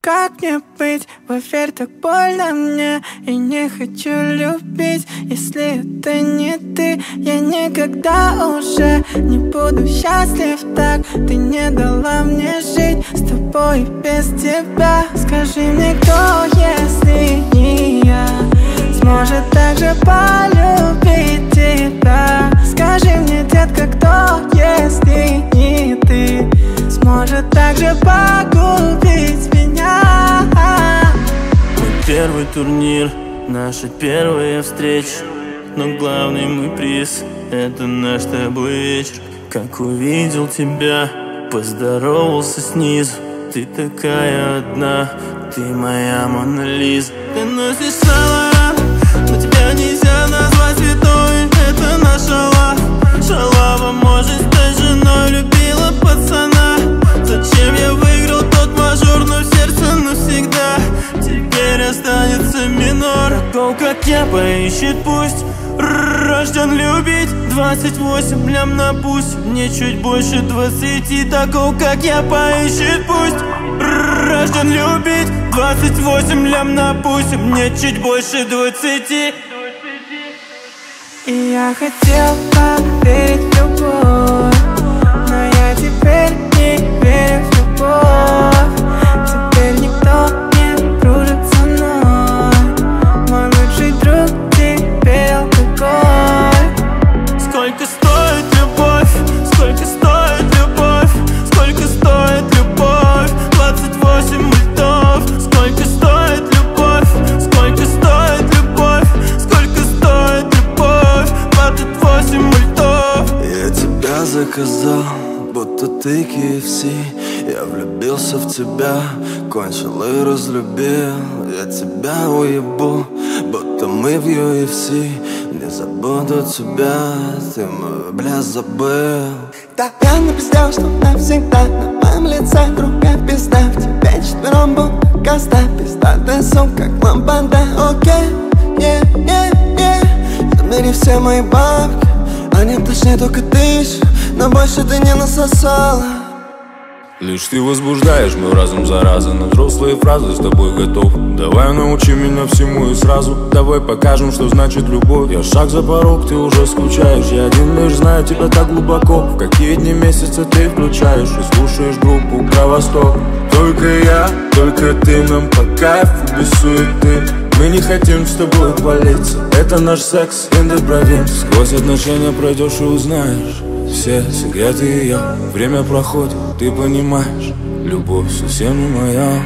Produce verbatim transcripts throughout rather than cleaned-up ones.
как мне быть? Поверь, так больно мне, и не хочу любить. Если это не ты, я никогда уже не буду счастлив так. Ты не дала мне жить с тобой и без тебя. Скажи мне, кто, если не я, сможет так же полюбить тебя? Скажи мне, детка, кто, если не ты, сможет так же погубить меня? Мой первый турнир, наша первая встреча, но главный мой приз — это наш с тобой вечер. Как увидел тебя, поздоровался снизу. Ты такая одна, ты моя Мона Лиза. Ты носишь шалом, но тебя нельзя назвать святой. Это наша лав, шалава может стать женой. Любила пацана, зачем я выиграл тот мажор? Но в сердце навсегда теперь останется минор. Такого, как я, поищет пусть, рожден любить. Двадцать восемь лям на пусть, мне чуть больше двадцати. Такого, как я, поищет пусть, рожден любить. Двадцать восемь лям на пусть, мне чуть больше двадцати. И я хотел поверить в любовь, но я теперь не верю в любовь. Теперь никто не дружит со мной. Мой лучший друг теперь алкоголь. Сколько стоит любовь? Сколько стоит любовь? Сколько стоит любовь? Двадцать восемь мультов. Сколько стоит любовь? Сколько стоит любовь? Сколько стоит любовь? Двадцать восемь мультов. Я тебя заказал, будто ты кей эф си. Я влюбился в тебя, кончил и разлюбил. Я тебя уебу, будто мы в ю эф си. Не забуду тебя, ты мой, бля, забыл. Да, я напиздел, что навсегда на моем лице другая пизда. В тебе четвером будто козда, пиздатая сумка, как ламбада. Окей, е, е, е. Забери все мои бабки, они точнее только тысячи, но больше ты не насосала. Лишь ты возбуждаешь мой разум, зараза. На взрослые фразы с тобой готов. Давай научи меня всему и сразу. Давай покажем, что значит любовь. Я шаг за порог, ты уже скучаешь. Я один лишь знаю тебя так глубоко. В какие дни месяца ты включаешь и слушаешь группу про Восток. Только я, только ты, нам по кайфу без суеты. Мы не хотим с тобой палиться. Это наш секс in the province. Сквозь отношения пройдешь и узнаешь все секреты ее. Время проходит, ты понимаешь, любовь совсем не моя.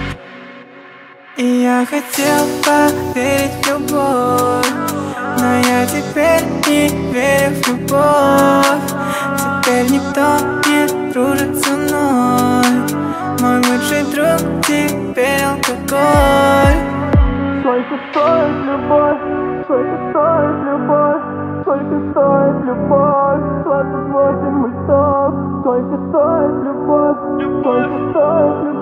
И я хотел поверить в любовь, но я теперь не верю в любовь. Теперь никто не дружит со мной. Мой лучший друг теперь алкоголь. Сколько стоит любовь? Сколько стоит любовь? Сколько стоит любовь? Двадцать восемь мультов. Сколько стоит любовь? Сколько стоит любовь?